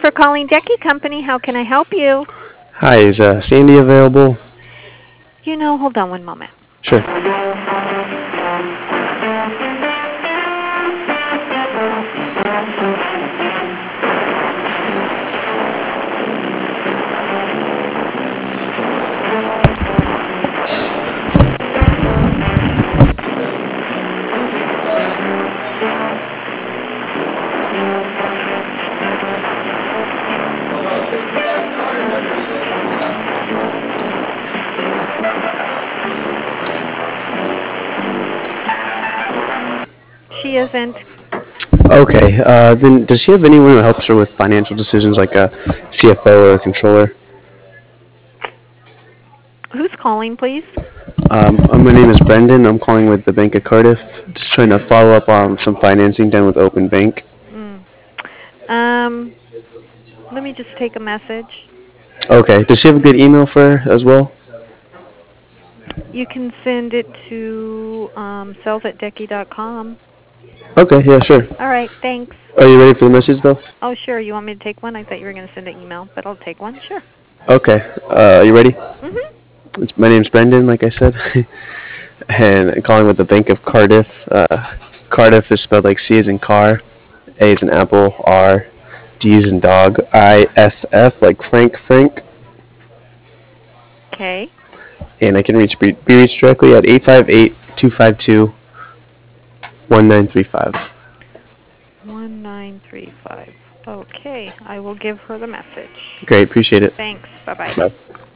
for calling Decky Company. How can I help you? Hi, is Sandy available? Hold on one moment. Sure. She isn't. Okay, then does she have anyone who helps her with financial decisions like a CFO or a controller? Who's calling, please? My name is Brendan. I'm calling with the Bank of Cardiff. Just trying to follow up on some financing done with Open Bank. Mm. Um, Let me just take a message. Okay, does she have a good email for her as well? You can send it to sales@decky.com. Okay, yeah, sure. All right, thanks. Are you ready for the message though? Oh, sure. You want me to take one? I thought you were going to send an email, but I'll take one. Sure. Okay, are you ready? Mhm. My name's Brendan, like I said, and I'm calling with the Bank of Cardiff. Cardiff is spelled like C as in car, A as in apple, R, D as in dog, ISF like Frank, Okay. and I can be reached directly at 858-252-1935. 1935. Okay, I will give her the message. Great, appreciate it. Thanks. Bye-bye. Bye.